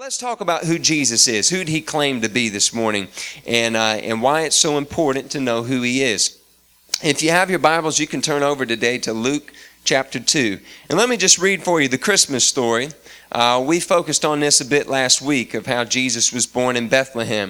Let's talk about who Jesus is. Who did he claim to be this morning, and why it's so important to know who he is. If you have your Bibles, you can turn over today to Luke chapter 2. And let me just read for you the Christmas story. We focused on this a bit last week of how Jesus was born in Bethlehem.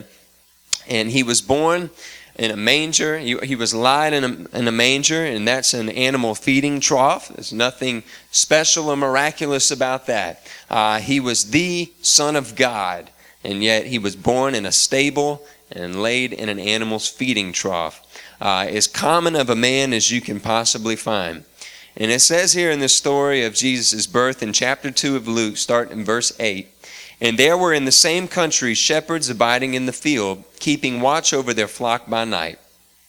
And he was born in a manger. He was laid in a manger, and that's an animal feeding trough. There's nothing special or miraculous about that. He was the Son of God, and yet he was born in a stable and laid in an animal's feeding trough. As common of a man as you can possibly find. And it says here in the story of Jesus' birth in chapter 2 of Luke, starting in verse 8, "And there were in the same country shepherds abiding in the field, keeping watch over their flock by night.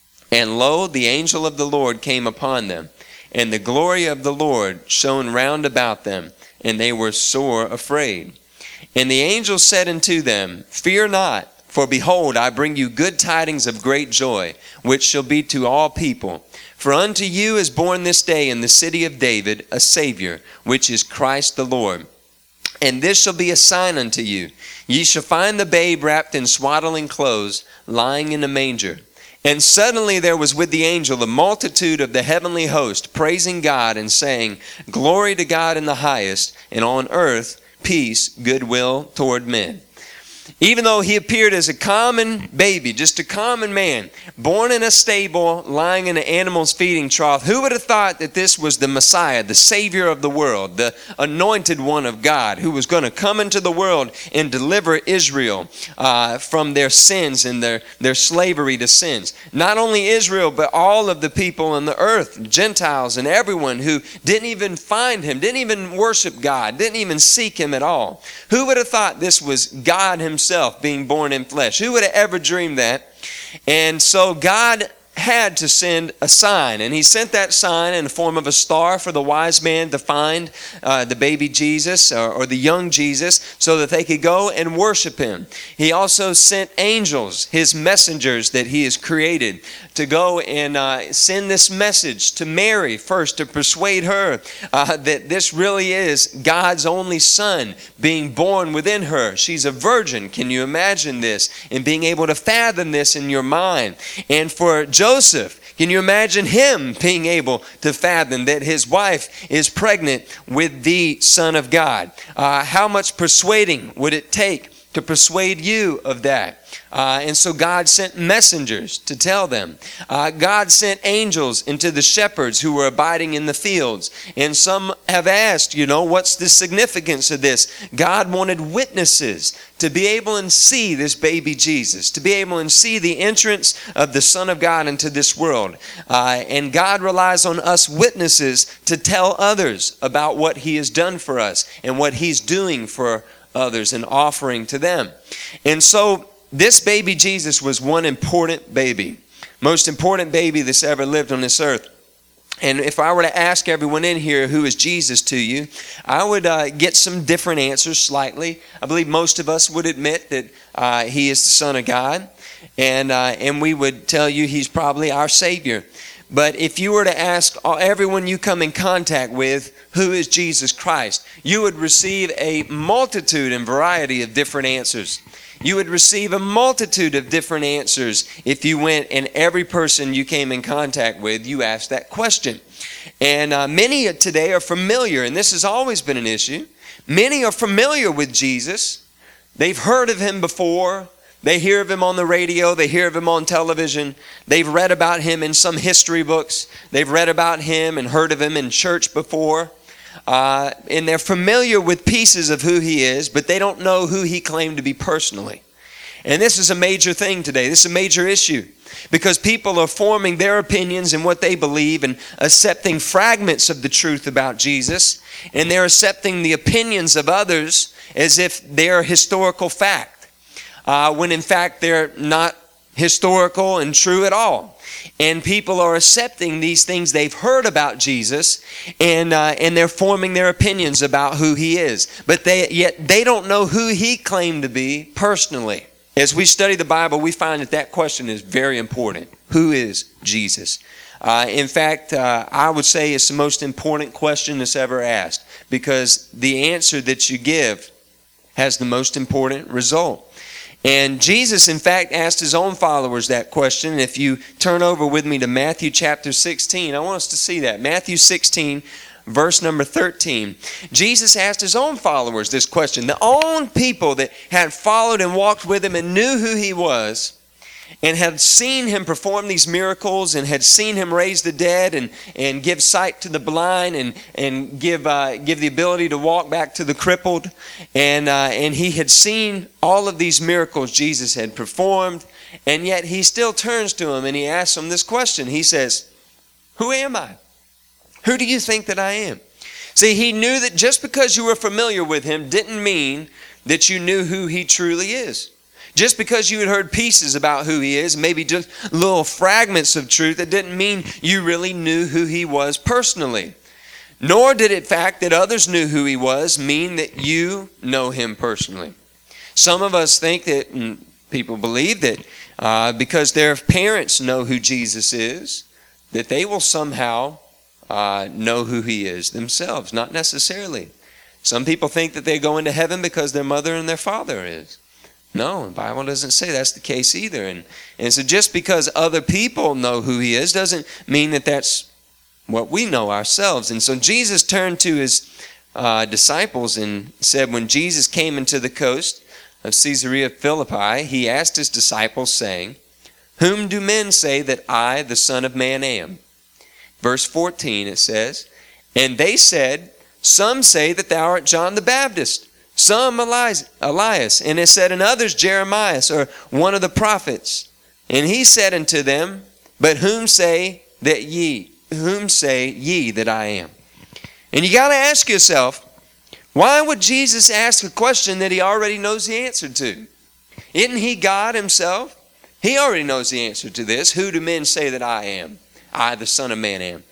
And lo, the angel of the Lord came upon them, and the glory of the Lord shone round about them, and they were sore afraid. And the angel said unto them, Fear not, for behold, I bring you good tidings of great joy, which shall be to all people. For unto you is born this day in the city of David a Savior, which is Christ the Lord. And this shall be a sign unto you. Ye shall find the babe wrapped in swaddling clothes, lying in a manger. And suddenly there was with the angel a multitude of the heavenly host, praising God and saying, Glory to God in the highest, and on earth peace, goodwill toward men." Even though he appeared as a common baby, just a common man, born in a stable, lying in an animal's feeding trough, who would have thought that this was the Messiah, the Savior of the world, the anointed one of God, who was going to come into the world and deliver Israel from their sins and their slavery to sins. Not only Israel, but all of the people on the earth, Gentiles and everyone who didn't even find him, didn't even worship God, didn't even seek him at all. Who would have thought this was God himself being born in flesh? Who would have ever dreamed that? And so God had to send a sign, and he sent that sign in the form of a star for the wise man to find the baby Jesus or the young Jesus so that they could go and worship him. He also sent angels, his messengers that he has created, to go and send this message to Mary first, to persuade her that this really is God's only son being born within her. She's a virgin. Can you imagine this? And being able to fathom this in your mind. And for Joseph, can you imagine him being able to fathom that his wife is pregnant with the Son of God? How much persuading would it take to persuade you of that? And so God sent messengers to tell them. God sent angels into the shepherds who were abiding in the fields. And some have asked, what's the significance of this? God wanted witnesses to be able to see this baby Jesus, to be able to see the entrance of the Son of God into this world. And God relies on us witnesses to tell others about what he has done for us and what he's doing for others and offering to them. And so this baby Jesus was one important baby, most important baby that's ever lived on this earth. And if I were to ask everyone in here, who is Jesus to you, I would get some different answers slightly. I believe most of us would admit that he is the Son of God, and we would tell you he's probably our Savior. But if you were to ask everyone you come in contact with, who is Jesus Christ, you would receive a multitude and variety of different answers. You would receive a multitude of different answers if you went and every person you came in contact with, you asked that question. And many today are familiar, and this has always been an issue. Many are familiar with Jesus. They've heard of him before. They hear of him on the radio. They hear of him on television. They've read about him in some history books. They've read about him and heard of him in church before. And they're familiar with pieces of who he is, but they don't know who he claimed to be personally. And this is a major thing today. This is a major issue because people are forming their opinions and what they believe and accepting fragments of the truth about Jesus, and they're accepting the opinions of others as if they're historical fact. When in fact they're not historical and true at all. And people are accepting these things they've heard about Jesus, and they're forming their opinions about who he is. But yet they don't know who he claimed to be personally. As we study the Bible, we find that question is very important. Who is Jesus? In fact, I would say it's the most important question that's ever asked, because the answer that you give has the most important result. And Jesus, in fact, asked his own followers that question. And if you turn over with me to Matthew chapter 16, I want us to see that. Matthew 16, verse number 13. Jesus asked his own followers this question. The own people that had followed and walked with him and knew who he was, and had seen him perform these miracles, and had seen him raise the dead and give sight to the blind, and give the ability to walk back to the crippled. And he had seen all of these miracles Jesus had performed, and yet he still turns to him and he asks him this question. He says, "Who am I? Who do you think that I am?" See, he knew that just because you were familiar with him didn't mean that you knew who he truly is. Just because you had heard pieces about who he is, maybe just little fragments of truth, that didn't mean you really knew who he was personally. Nor did it fact that others knew who he was mean that you know him personally. Some of us think that, and people believe that because their parents know who Jesus is, that they will somehow know who he is themselves. Not necessarily. Some people think that they go into heaven because their mother and their father is. No, the Bible doesn't say that's the case either. And so just because other people know who he is doesn't mean that that's what we know ourselves. And so Jesus turned to his disciples and said, when Jesus came into the coast of Caesarea Philippi, he asked his disciples, saying, "Whom do men say that I, the Son of Man, am?" Verse 14, it says, "And they said, Some say that thou art John the Baptist, some Elias, and it said in others Jeremiah, or one of the prophets. And he said unto them, But whom say ye that I am?" And you got to ask yourself, why would Jesus ask a question that he already knows the answer to? Isn't he God himself? He already knows the answer to this. Who do men say that I am? I, the Son of Man, am.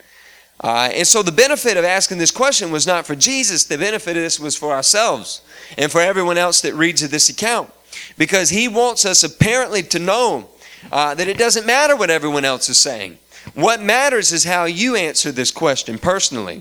And so the benefit of asking this question was not for Jesus. The benefit of this was for ourselves and for everyone else that reads this account. Because he wants us apparently to know that it doesn't matter what everyone else is saying. What matters is how you answer this question personally.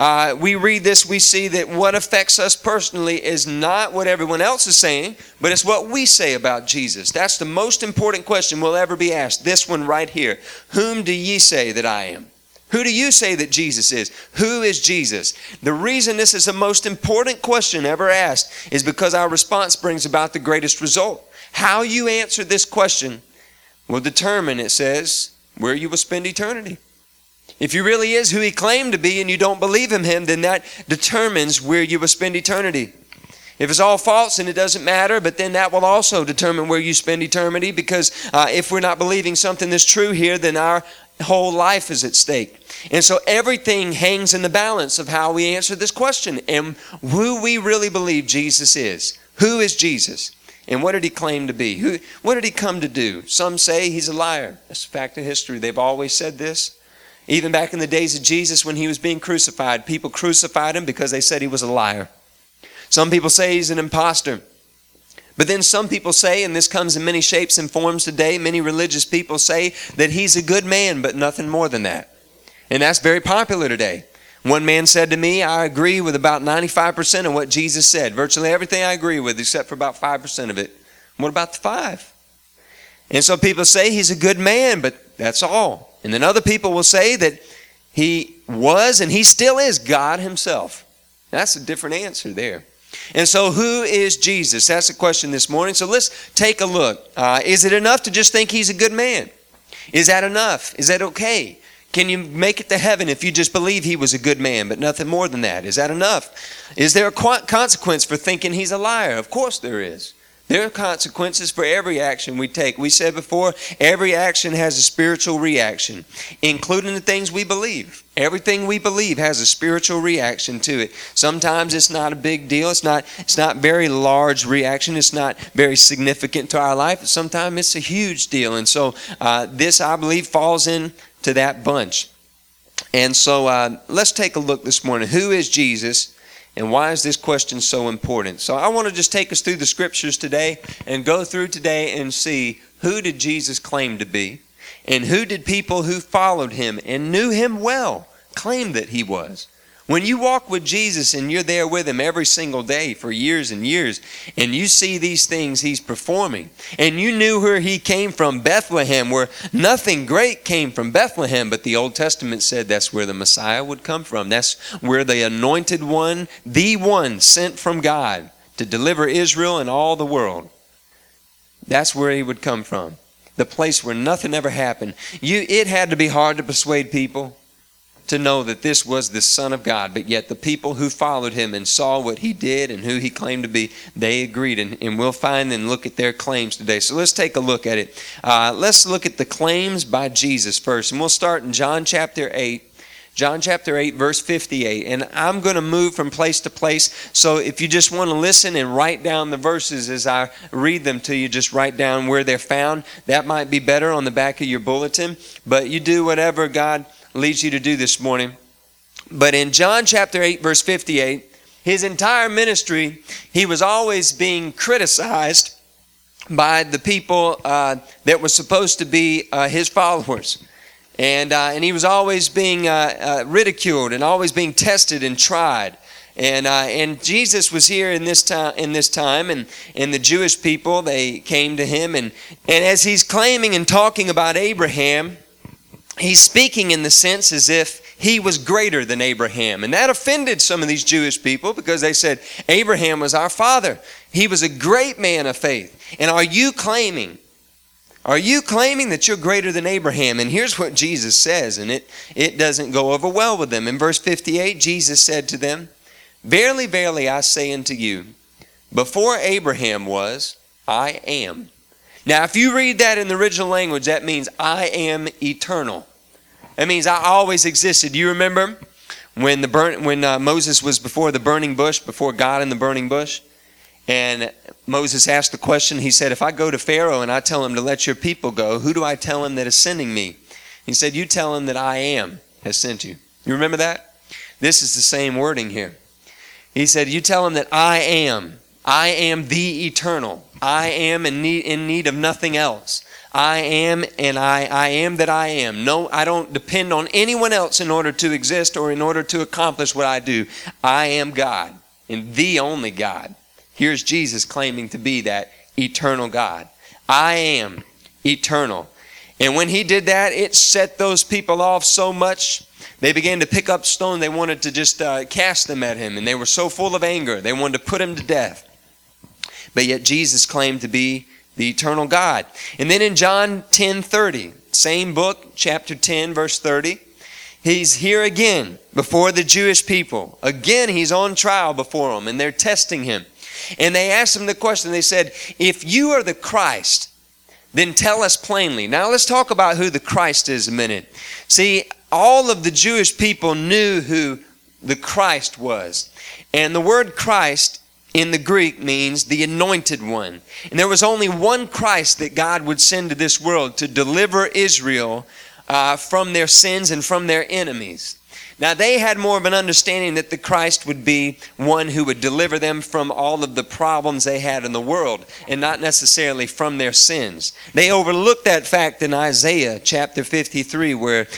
We read this, we see that what affects us personally is not what everyone else is saying, but it's what we say about Jesus. That's the most important question we'll ever be asked. This one right here. Whom do ye say that I am? Who do you say that Jesus is? Who is Jesus? The reason this is the most important question ever asked is because our response brings about the greatest result. How you answer this question will determine, it says, where you will spend eternity. If he really is who he claimed to be and you don't believe in him, then that determines where you will spend eternity. If it's all false, then it doesn't matter, but then that will also determine where you spend eternity, because if we're not believing something that's true here, then our whole life is at stake. And so everything hangs in the balance of how we answer this question and who we really believe Jesus is. Who is Jesus? And what did he claim to be? What did he come to do? Some say he's a liar. That's a fact of history. They've always said this. Even back in the days of Jesus when he was being crucified, people crucified him because they said he was a liar. Some people say he's an imposter. But then some people say, and this comes in many shapes and forms today, many religious people say that he's a good man, but nothing more than that. And that's very popular today. One man said to me, I agree with about 95% of what Jesus said. Virtually everything I agree with, except for about 5% of it. What about the 5? And so people say he's a good man, but that's all. And then other people will say that he was and he still is God himself. That's a different answer there. And so who is Jesus? That's the question this morning. So let's take a look. Is it enough to just think he's a good man? Is that enough? Is that okay? Can you make it to heaven if you just believe he was a good man, but nothing more than that? Is that enough? Is there a consequence for thinking he's a liar? Of course there is. There are consequences for every action we take. We said before, every action has a spiritual reaction, including the things we believe. Everything we believe has a spiritual reaction to it. Sometimes it's not a big deal. It's not very large reaction. It's not very significant to our life. Sometimes it's a huge deal. And so this, I believe, falls into that bunch. And so let's take a look this morning. Who is Jesus? And why is this question so important? So I want to just take us through the scriptures today and go through today and see who did Jesus claim to be, and who did people who followed him and knew him well claim that he was. When you walk with Jesus and you're there with him every single day for years and years, and you see these things he's performing, and you knew where he came from, Bethlehem, where nothing great came from Bethlehem, but the Old Testament said that's where the Messiah would come from. That's where the anointed one, the one sent from God to deliver Israel and all the world, that's where he would come from. The place where nothing ever happened. It had to be hard to persuade people to know that this was the Son of God, but yet the people who followed him and saw what he did and who he claimed to be, they agreed, and we'll find and look at their claims today. So let's take a look at it. Let's look at the claims by Jesus first, and we'll start in John chapter 8. John chapter 8, verse 58. And I'm going to move from place to place. So if you just want to listen and write down the verses as I read them to you, just write down where they're found. That might be better on the back of your bulletin. But you do whatever God leads you to do this morning. But in John chapter 8, verse 58, his entire ministry, he was always being criticized by the people that were supposed to be his followers. And he was always being ridiculed and always being tested and tried. And Jesus was here in this time, and the Jewish people, they came to him. And as he's claiming and talking about Abraham, he's speaking in the sense as if he was greater than Abraham. And that offended some of these Jewish people because they said, Abraham was our father. He was a great man of faith. And are you claiming that you're greater than Abraham? And here's what Jesus says, and it doesn't go over well with them. In verse 58, Jesus said to them, Verily, verily, I say unto you, before Abraham was, I am. Now, if you read that in the original language, that means I am eternal. That means I always existed. You remember when Moses was before the burning bush, before God in the burning bush? And Moses asked the question, he said, if I go to Pharaoh and I tell him to let your people go, who do I tell him that is sending me? He said, you tell him that I am has sent you. You remember that? This is the same wording here. He said, you tell him that I am the eternal. I am in need of nothing else. I am, and I am that I am. No, I don't depend on anyone else in order to exist or in order to accomplish what I do. I am God, and the only God. Here's Jesus claiming to be that eternal God. I am eternal. And when he did that, it set those people off so much, they began to pick up stone. They wanted to just cast them at him. And they were so full of anger, they wanted to put him to death. But yet Jesus claimed to be the eternal God. And then in John 10:30, same book, chapter 10, verse 30, he's here again before the Jewish people. Again, he's on trial before them, and they're testing him. And they asked him the question, they said, if you are the Christ, then tell us plainly. Now let's talk about who the Christ is a minute. See, all of the Jewish people knew who the Christ was. And the word Christ in the Greek means the anointed one. And there was only one Christ that God would send to this world to deliver Israel from their sins and from their enemies. Now, they had more of an understanding that the Christ would be one who would deliver them from all of the problems they had in the world and not necessarily from their sins. They overlooked that fact in Isaiah chapter 53 where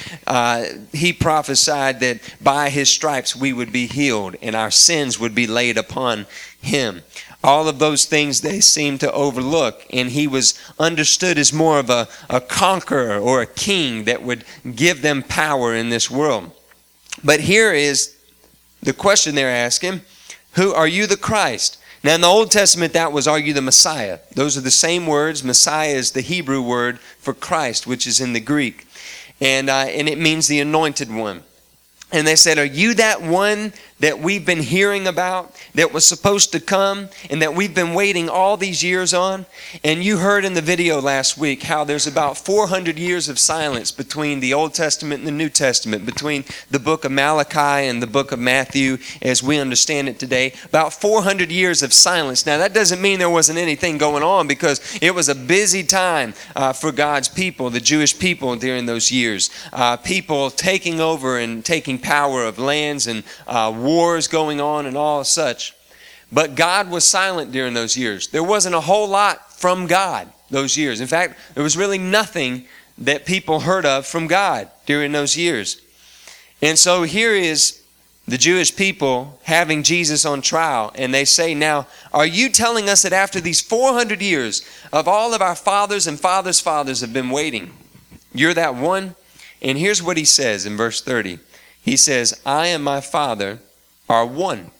he prophesied that by his stripes we would be healed and our sins would be laid upon him. All of those things they seemed to overlook, and he was understood as more of a conqueror or a king that would give them power in this world. But here is the question they're asking. Who are you the Christ? Now in the Old Testament that was, are you the Messiah? Those are the same words. Messiah is the Hebrew word for Christ, which is in the Greek. And it means the anointed one. And they said, are you that one that we've been hearing about, that was supposed to come, and that we've been waiting all these years on? And you heard in the video last week how there's about 400 years of silence between the Old Testament and the New Testament, between the book of Malachi and the book of Matthew as we understand it today. About 400 years of silence. Now that doesn't mean there wasn't anything going on, because it was a busy time for God's people, the Jewish people during those years. People taking over and taking power of lands and wars going on and all such. But God was silent during those years. There wasn't a whole lot from God those years. In fact, there was really nothing that people heard of from God during those years. And so here is the Jewish people having Jesus on trial, and they say, now, are you telling us that after these 400 years of all of our fathers and fathers' fathers have been waiting, you're that one? And here's what he says in verse 30. He says, I and my Father are one.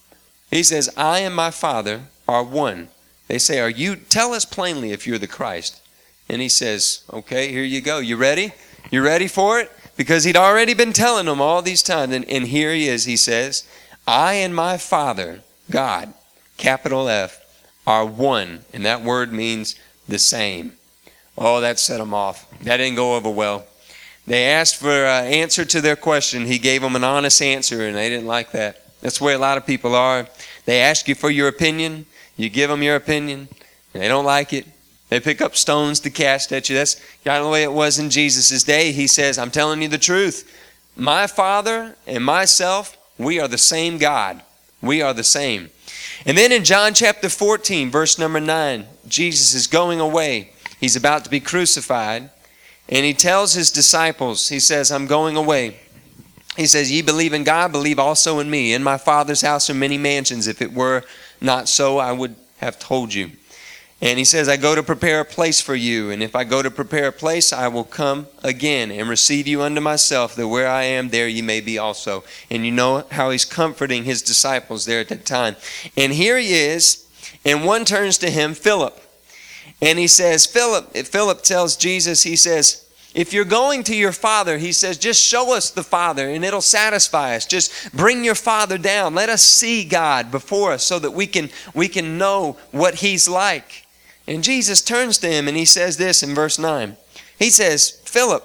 He says, I and my Father are one. They say, tell us plainly if you're the Christ. And he says, okay, here you go. You ready? You ready for it? Because he'd already been telling them all these times. And here he is. He says, I and my Father, God, capital F, are one. And that word means the same. Oh, that set them off. That didn't go over well. They asked for an answer to their question. He gave them an honest answer, and they didn't like that. That's the way a lot of people are. They ask you for your opinion. You give them your opinion, and they don't like it. They pick up stones to cast at you. That's kind of the way it was in Jesus' day. He says, I'm telling you the truth. My Father and myself, we are the same God. We are the same. And then in John chapter 14, verse number 9, Jesus is going away. He's about to be crucified. And he tells his disciples, he says, I'm going away. He says, ye believe in God, believe also in me. In my Father's house are many mansions. If it were not so, I would have told you. And he says, I go to prepare a place for you. And if I go to prepare a place, I will come again and receive you unto myself, that where I am, there you may be also. And you know how he's comforting his disciples there at that time. And here he is, and one turns to him, Philip. And he says, Philip tells Jesus, he says, if you're going to your Father, he says, just show us the Father and it'll satisfy us. Just bring your Father down. Let us see God before us so that we can know what he's like. And Jesus turns to him and he says this in verse 9. He says, Philip,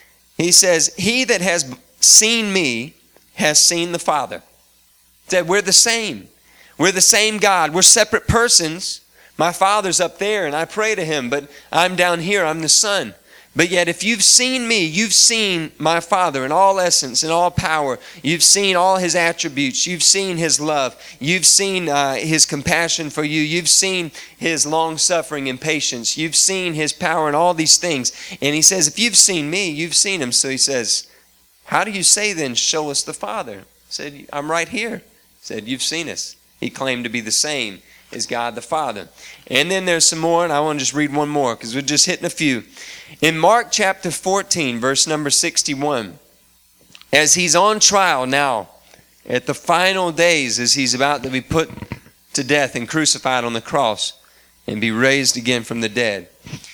he says, he that has seen me has seen the Father. He said, we're the same. We're the same God. We're separate persons. My Father's up there and I pray to him, but I'm down here. I'm the Son. But yet if you've seen me, you've seen my Father in all essence and all power. You've seen all his attributes. You've seen his love. You've seen his compassion for you. You've seen his long suffering and patience. You've seen his power and all these things. And he says, if you've seen me, you've seen him. So he says, how do you say then, show us the Father? He said, I'm right here. He said, you've seen us. He claimed to be the same as God the Father. And then there's some more, and I want to just read one more because we're just hitting a few. In Mark chapter 14, verse number 61, as he's on trial now, at the final days as he's about to be put to death and crucified on the cross and be raised again from the dead,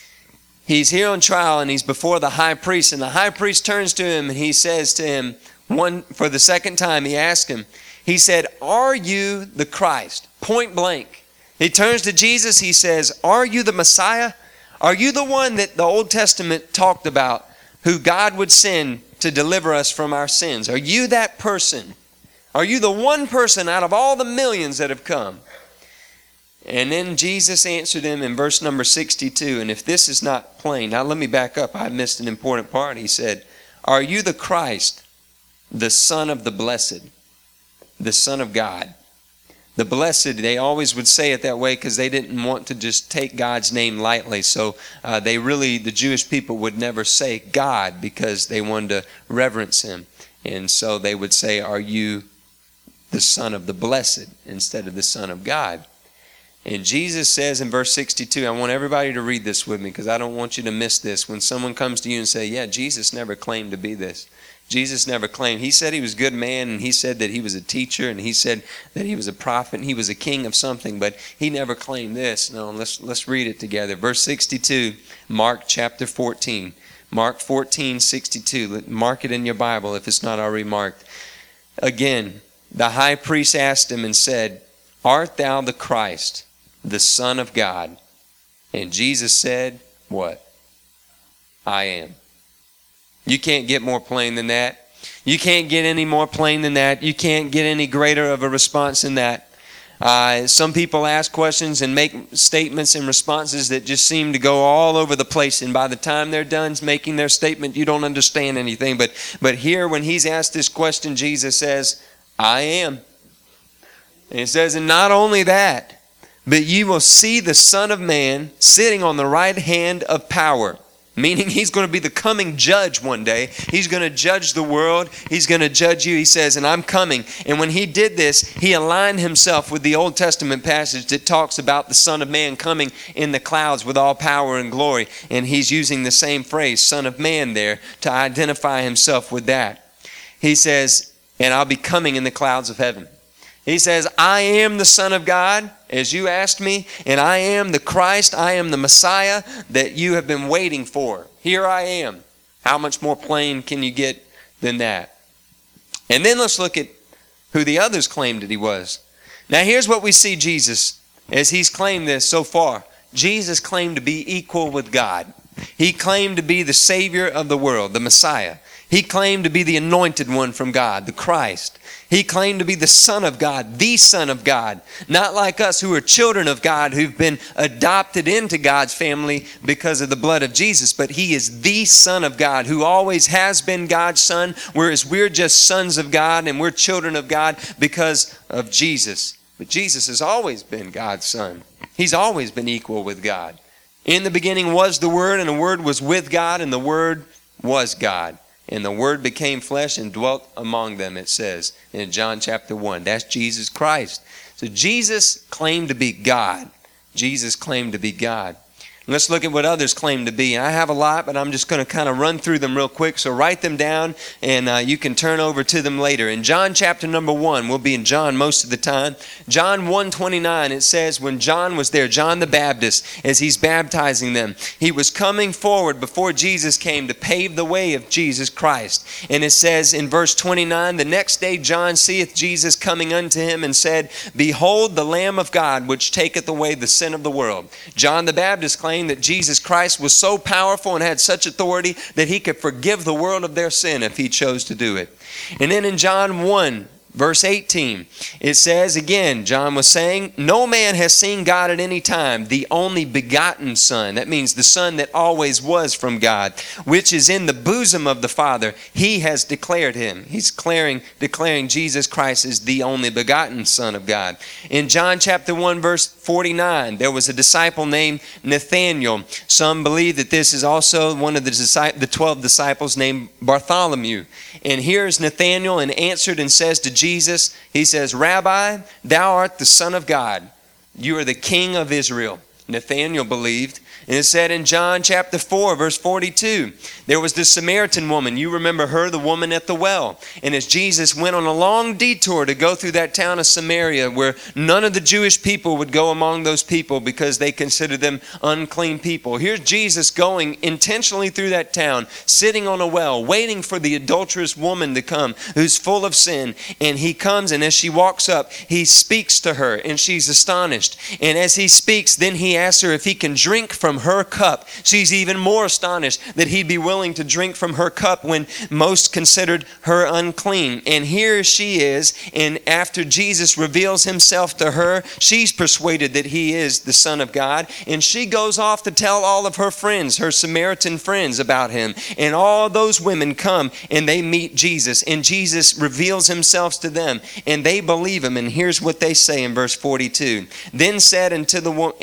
he's here on trial and he's before the high priest, and the high priest turns to him and he says to him, for the second time, he asked him, he said, are you the Christ? Point blank. He turns to Jesus, he says, are you the Messiah? Are you the one that the Old Testament talked about, who God would send to deliver us from our sins? Are you that person? Are you the one person out of all the millions that have come? And then Jesus answered him in verse number 62, and if this is not plain, now let me back up, I missed an important part. He said, are you the Christ, the Son of the Blessed, the Son of God? The blessed, they always would say it that way because they didn't want to just take God's name lightly. So the Jewish people would never say God because they wanted to reverence him. And so they would say, are you the Son of the Blessed instead of the Son of God? And Jesus says in verse 62, I want everybody to read this with me because I don't want you to miss this. When someone comes to you and say, yeah, Jesus never claimed to be this. Jesus never claimed. He said he was a good man, and he said that he was a teacher, and he said that he was a prophet, and he was a king of something, but he never claimed this. No, let's read it together. Verse 62, Mark chapter 14. Mark 14:62. Mark it in your Bible if it's not already marked. Again, the high priest asked him and said, art thou the Christ, the Son of God? And Jesus said, what? I am. You can't get more plain than that. You can't get any more plain than that. You can't get any greater of a response than that. Some people ask questions and make statements and responses that just seem to go all over the place. And by the time they're done making their statement, you don't understand anything. But here, when he's asked this question, Jesus says, I am. And it says, and not only that, but you will see the Son of Man sitting on the right hand of power. meaning he's going to be the coming judge one day. He's going to judge the world. He's going to judge you. He says, and I'm coming. And when he did this, he aligned himself with the Old Testament passage that talks about the Son of Man coming in the clouds with all power and glory. And he's using the same phrase, Son of Man, there to identify himself with that. He says, and I'll be coming in the clouds of heaven. He says, I am the Son of God, as you asked me, and I am the Christ, I am the Messiah that you have been waiting for. Here I am. How much more plain can you get than that? And then let's look at who the others claimed that he was. Now here's what we see Jesus, as he's claimed this so far. Jesus claimed to be equal with God. He claimed to be the Savior of the world, the Messiah. He claimed to be the anointed one from God, the Christ. He claimed to be the Son of God, the Son of God. Not like us who are children of God, who've been adopted into God's family because of the blood of Jesus. But he is the Son of God, who always has been God's Son, whereas we're just sons of God and we're children of God because of Jesus. But Jesus has always been God's Son. He's always been equal with God. In the beginning was the Word, and the Word was with God, and the Word was God. And the Word became flesh and dwelt among them, it says in John chapter 1. That's Jesus Christ. So Jesus claimed to be God. Jesus claimed to be God. Let's look at what others claim to be. I have a lot, but I'm just going to kind of run through them real quick. So write them down, and you can turn over to them later. In John chapter number 1, we'll be in John most of the time. John 1:29, it says, when John was there, John the Baptist, as he's baptizing them, he was coming forward before Jesus came to pave the way of Jesus Christ. And it says in verse 29, the next day John seeth Jesus coming unto him and said, behold the Lamb of God, which taketh away the sin of the world. John the Baptist claimed that Jesus Christ was so powerful and had such authority that he could forgive the world of their sin if he chose to do it. And then in John 1, verse 18, it says again, John was saying, no man has seen God at any time, the only begotten Son. That means the Son that always was from God, which is in the bosom of the Father. He has declared him. He's declaring Jesus Christ is the only begotten Son of God. In John chapter 1, verse 49, there was a disciple named Nathanael. Some believe that this is also one of the 12 disciples named Bartholomew. And here's Nathanael and answered and says to Jesus, he says, Rabbi, thou art the Son of God. You are the King of Israel. Nathanael believed. And it said in John chapter 4, verse 42, there was the Samaritan woman. You remember her, the woman at the well. And as Jesus went on a long detour to go through that town of Samaria, where none of the Jewish people would go among those people because they considered them unclean people. Here's Jesus going intentionally through that town, sitting on a well, waiting for the adulterous woman to come, who's full of sin. And he comes, and as she walks up, he speaks to her, and she's astonished. And as he speaks, then he asks her if he can drink from her cup. She's even more astonished that he'd be willing to drink from her cup when most considered her unclean. And here she is, and after Jesus reveals himself to her, she's persuaded that he is the Son of God, and she goes off to tell all of her friends, her Samaritan friends, about him. And all those women come and they meet Jesus, and Jesus reveals himself to them, and they believe him. And here's what they say in verse 42. Then said unto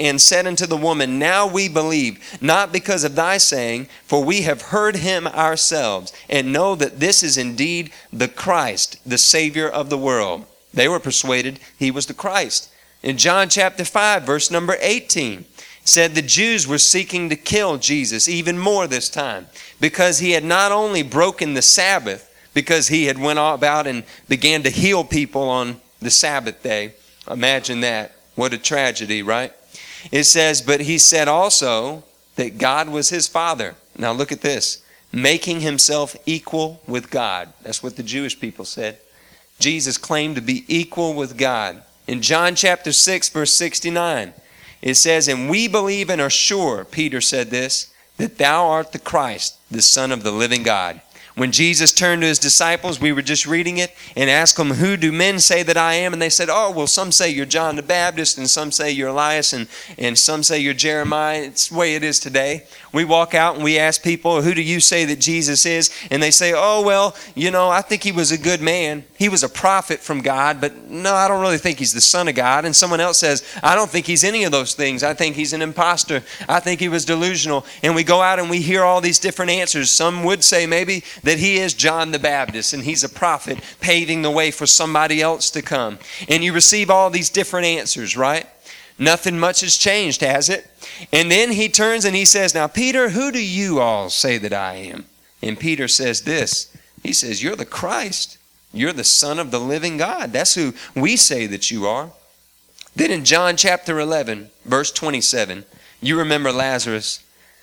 the woman, now we believe, not because of thy saying, for we have heard him ourselves, and know that this is indeed the Christ, the Savior of the world. They were persuaded he was the Christ. In John chapter 5, verse number 18, said the Jews were seeking to kill Jesus even more this time, because he had not only broken the Sabbath, because he had went about and began to heal people on the Sabbath day. Imagine that. What a tragedy, right? It says, but he said also that God was his Father. Now look at this. Making himself equal with God. That's what the Jewish people said. Jesus claimed to be equal with God. In John chapter 6, verse 69, it says, and we believe and are sure, Peter said this, that thou art the Christ, the Son of the living God. When Jesus turned to his disciples, we were just reading it, and asked them, who do men say that I am? And they said, oh, well, some say you're John the Baptist, and some say you're Elias, and some say you're Jeremiah. It's the way it is today. We walk out and we ask people, who do you say that Jesus is? And they say, oh, well, I think he was a good man. He was a prophet from God, but no, I don't really think he's the Son of God. And someone else says, I don't think he's any of those things. I think he's an imposter. I think he was delusional. And we go out and we hear all these different answers. Some would say maybe that he is John the Baptist and he's a prophet paving the way for somebody else to come. And you receive all these different answers, right? Nothing much has changed, has it? And then he turns and he says, now, Peter, who do you all say that I am? And Peter says this. He says, you're the Christ. You're the Son of the living God. That's who we say that you are. Then in John chapter 11, verse 27, you remember Lazarus.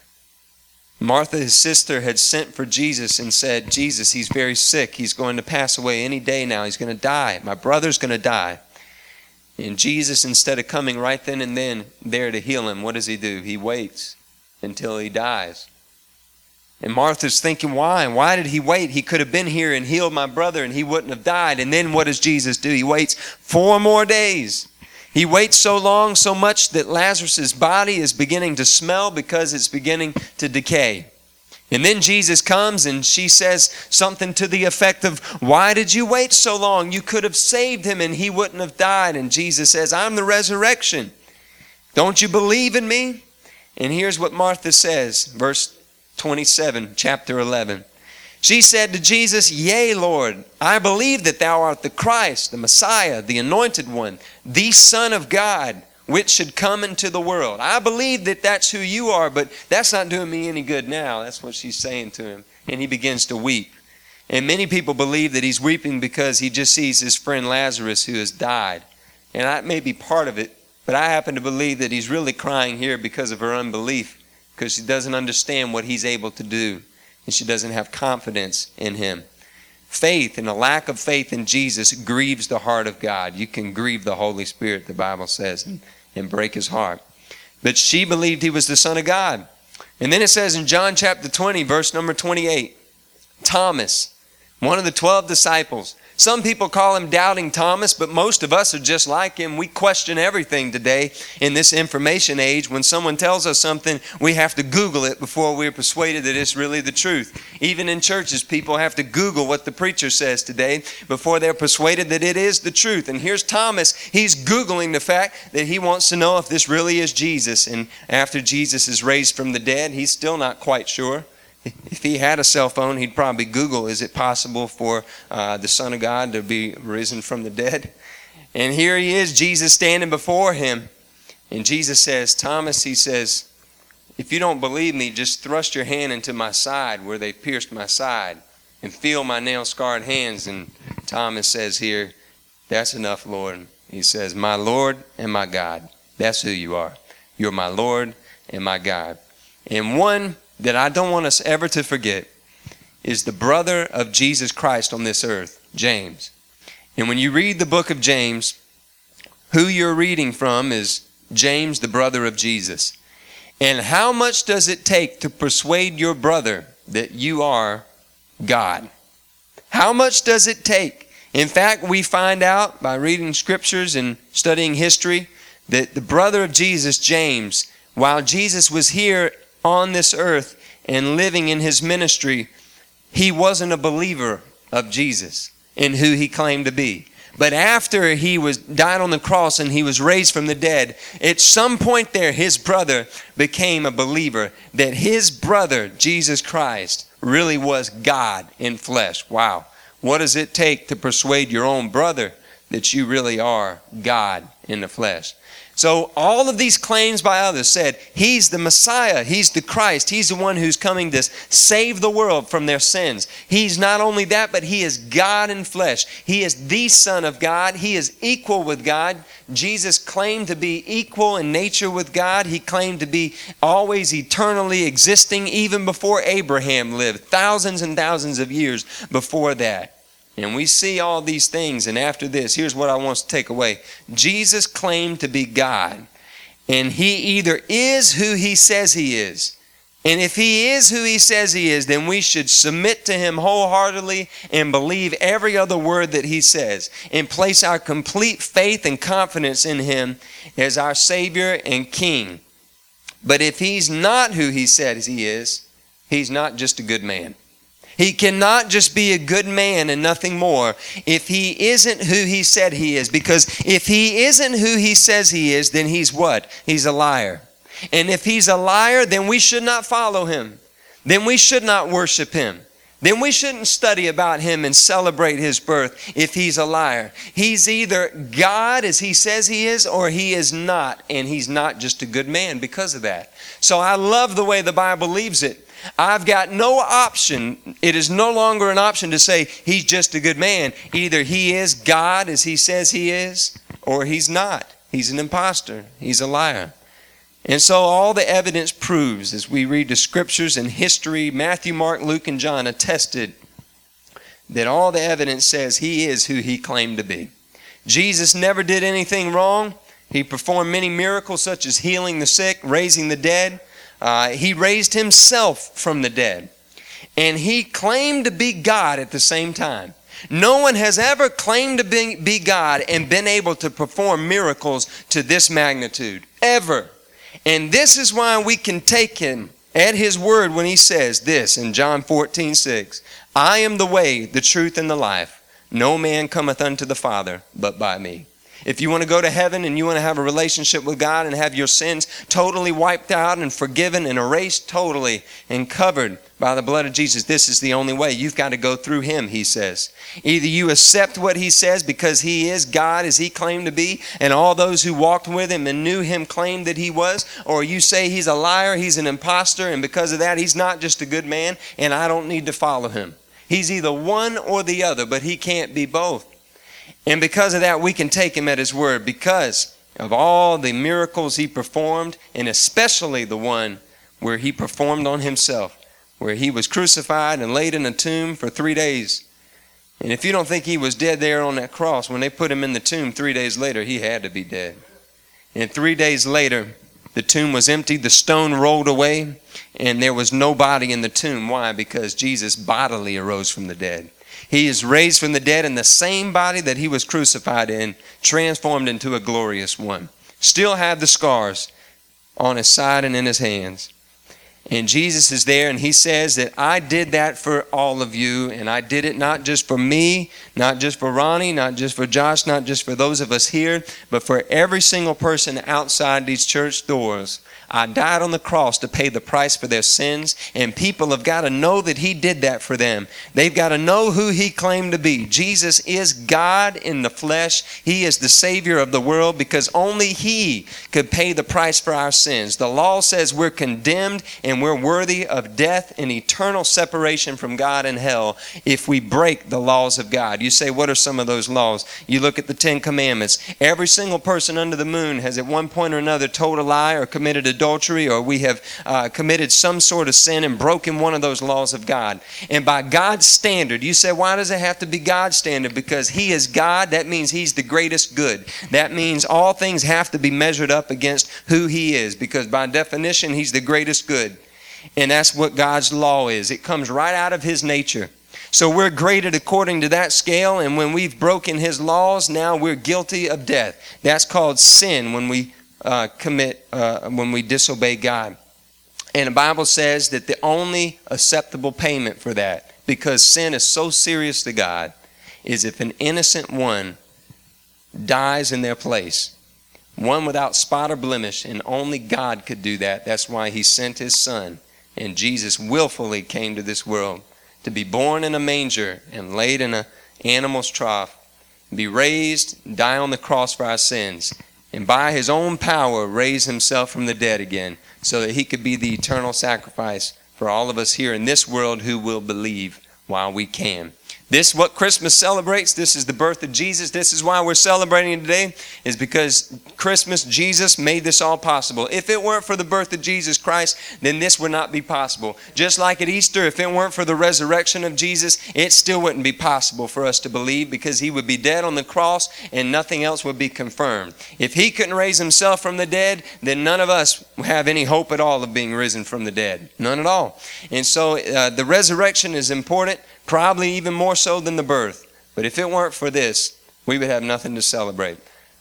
Martha, his sister, had sent for Jesus and said, Jesus, he's very sick. He's going to pass away any day now. He's going to die. My brother's going to die. And Jesus, instead of coming right then and then there to heal him, what does he do? He waits until he dies. And Martha's thinking, why? Why did he wait? He could have been here and healed my brother and he wouldn't have died. And then what does Jesus do? He waits 4 more days. He waits so long, so much that Lazarus' body is beginning to smell because it's beginning to decay. And then Jesus comes and she says something to the effect of, why did you wait so long? You could have saved him and he wouldn't have died. And Jesus says, I'm the resurrection. Don't you believe in me? And here's what Martha says, verse 27, chapter 11. She said to Jesus, yea, Lord, I believe that thou art the Christ, the Messiah, the anointed one, the Son of God, which should come into the world. I believe that that's who you are, but that's not doing me any good now. That's what she's saying to him. And he begins to weep. And many people believe that he's weeping because he just sees his friend Lazarus who has died. And that may be part of it, but I happen to believe that he's really crying here because of her unbelief, because she doesn't understand what he's able to do, and she doesn't have confidence in him. Faith and a lack of faith in Jesus grieves the heart of God. You can grieve the Holy Spirit, the Bible says, and break his heart. But she believed he was the Son of God. And then it says in John chapter 20, verse number 28, Thomas, one of the 12 disciples. Some people call him Doubting Thomas, but most of us are just like him. We question everything today in this information age. When someone tells us something, we have to Google it before we're persuaded that it's really the truth. Even in churches, people have to Google what the preacher says today before they're persuaded that it is the truth. And here's Thomas. He's Googling the fact that he wants to know if this really is Jesus. And after Jesus is raised from the dead, he's still not quite sure. If he had a cell phone, he'd probably Google, is it possible for the Son of God to be risen from the dead? And here he is, Jesus standing before him. And Jesus says, Thomas, he says, if you don't believe me, just thrust your hand into my side where they pierced my side and feel my nail-scarred hands. And Thomas says here, that's enough, Lord. He says, my Lord and my God. That's who you are. You're my Lord and my God. And one that I don't want us ever to forget is the brother of Jesus Christ on this earth, James. And when you read the book of James, who you're reading from is James, the brother of Jesus. And how much does it take to persuade your brother that you are God? How much does it take? In fact, we find out by reading scriptures and studying history that the brother of Jesus, James, while Jesus was here on this earth and living in his ministry, he wasn't a believer of Jesus in who he claimed to be. But after he died on the cross and he was raised from the dead, at some point there, his brother became a believer that his brother, Jesus Christ, really was God in flesh. Wow. What does it take to persuade your own brother that you really are God in the flesh? So all of these claims by others said, he's the Messiah, he's the Christ, he's the one who's coming to save the world from their sins. He's not only that, but he is God in flesh. He is the Son of God. He is equal with God. Jesus claimed to be equal in nature with God. He claimed to be always eternally existing even before Abraham lived, thousands and thousands of years before that. And we see all these things, and after this, here's what I want to take away. Jesus claimed to be God, and he either is who he says he is, And if he is who he says he is, then we should submit to him wholeheartedly and believe every other word that he says and place our complete faith and confidence in him as our Savior and King. But if he's not who he says he is, he's not just a good man. He cannot just be a good man and nothing more if he isn't who he said he is. Because if he isn't who he says he is, then he's what? He's a liar. And if he's a liar, then we should not follow him. Then we should not worship him. Then we shouldn't study about him and celebrate his birth if he's a liar. He's either God as he says he is, or he is not. And he's not just a good man because of that. So I love the way the Bible leaves it. I've got no option. It is no longer an option to say he's just a good man. Either he is God as he says he is, or he's not. He's an imposter. He's a liar. And so all the evidence proves, as we read the scriptures and history, Matthew, Mark, Luke, and John attested that all the evidence says he is who he claimed to be. Jesus never did anything wrong. He performed many miracles such as healing the sick, raising the dead. He raised himself from the dead. And he claimed to be God at the same time. No one has ever claimed to be God and been able to perform miracles to this magnitude. Ever. And this is why we can take him at his word when he says this in John 14:6. I am the way, the truth, and the life. No man cometh unto the Father but by me. If you want to go to heaven and you want to have a relationship with God and have your sins totally wiped out and forgiven and erased totally and covered by the blood of Jesus, this is the only way. You've got to go through him, he says. Either you accept what he says because he is God as he claimed to be, and all those who walked with him and knew him claimed that he was, or you say he's a liar, he's an imposter, and because of that he's not just a good man and I don't need to follow him. He's either one or the other, but he can't be both. And because of that, we can take him at his word because of all the miracles he performed, and especially the one where he performed on himself, where he was crucified and laid in a tomb for 3 days. And if you don't think he was dead there on that cross, when they put him in the tomb 3 days later, he had to be dead. And 3 days later, the tomb was empty, the stone rolled away, and there was no body in the tomb. Why? Because Jesus bodily arose from the dead. He is raised from the dead in the same body that he was crucified in, transformed into a glorious one. Still have the scars on his side and in his hands. And Jesus is there and he says that I did that for all of you, and I did it not just for me, not just for Ronnie, not just for Josh, not just for those of us here, but for every single person outside these church doors. I died on the cross to pay the price for their sins, and people have got to know that he did that for them. They've got to know who he claimed to be. Jesus is God in the flesh. He is the Savior of the world because only he could pay the price for our sins. The law says we're condemned and we're worthy of death and eternal separation from God in hell if we break the laws of God. You say, what are some of those laws? You look at the 10 Commandments. Every single person under the moon has at one point or another told a lie or committed adultery, or we have committed some sort of sin and broken one of those laws of God. And by God's standard, you say, why does it have to be God's standard? Because he is God. That means he's the greatest good. That means all things have to be measured up against who he is, because by definition, he's the greatest good. And that's what God's law is. It comes right out of his nature. So we're graded according to that scale, and when we've broken his laws, now we're guilty of death. That's called sin when we when we disobey God. And the Bible says that the only acceptable payment for that, because sin is so serious to God, is if an innocent one dies in their place. One without spot or blemish, and only God could do that. That's why he sent his son. And Jesus willfully came to this world to be born in a manger and laid in an animal's trough, be raised, die on the cross for our sins, and by his own power raise himself from the dead again so that he could be the eternal sacrifice for all of us here in this world who will believe while we can. This, what Christmas celebrates, this is the birth of Jesus. This is why we're celebrating today, is because Christmas, Jesus made this all possible. If it weren't for the birth of Jesus Christ, then this would not be possible. Just like at Easter, if it weren't for the resurrection of Jesus, it still wouldn't be possible for us to believe, because he would be dead on the cross and nothing else would be confirmed. If he couldn't raise himself from the dead, then none of us have any hope at all of being risen from the dead. None at all. And so the resurrection is important, probably even more so than the birth. But if it weren't for this, we would have nothing to celebrate.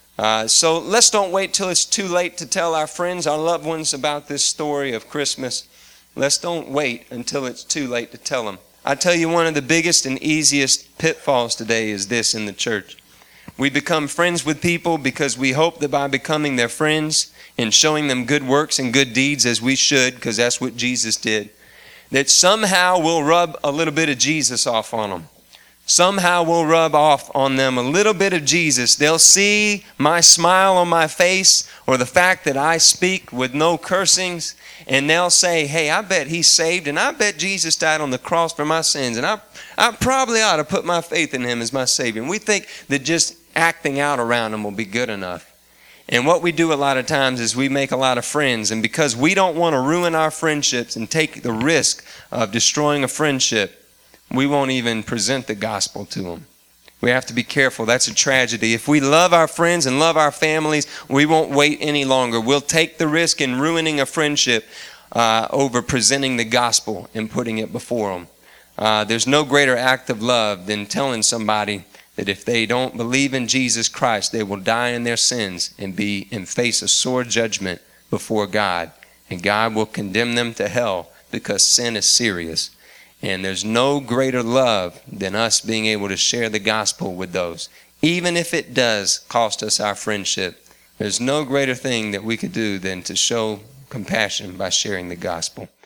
So let's don't wait till it's too late to tell our friends, our loved ones about this story of Christmas. Let's don't wait until it's too late to tell them. I tell you, one of the biggest and easiest pitfalls today is this in the church. We become friends with people because we hope that by becoming their friends and showing them good works and good deeds, as we should, because that's what Jesus did, that somehow we'll rub a little bit of Jesus off on them. Somehow we'll rub off on them a little bit of Jesus. They'll see my smile on my face, or the fact that I speak with no cursings, and they'll say, hey, I bet he's saved, and I bet Jesus died on the cross for my sins, and I probably ought to put my faith in him as my Savior. And we think that just acting out around them will be good enough. And what we do a lot of times is we make a lot of friends, and because we don't want to ruin our friendships and take the risk of destroying a friendship, we won't even present the gospel to them. We have to be careful. That's a tragedy. If we love our friends and love our families, we won't wait any longer. We'll take the risk in ruining a friendship over presenting the gospel and putting it before them. There's no greater act of love than telling somebody that if they don't believe in Jesus Christ, they will die in their sins and face a sore judgment before God. And God will condemn them to hell because sin is serious. And there's no greater love than us being able to share the gospel with those. Even if it does cost us our friendship, there's no greater thing that we could do than to show compassion by sharing the gospel.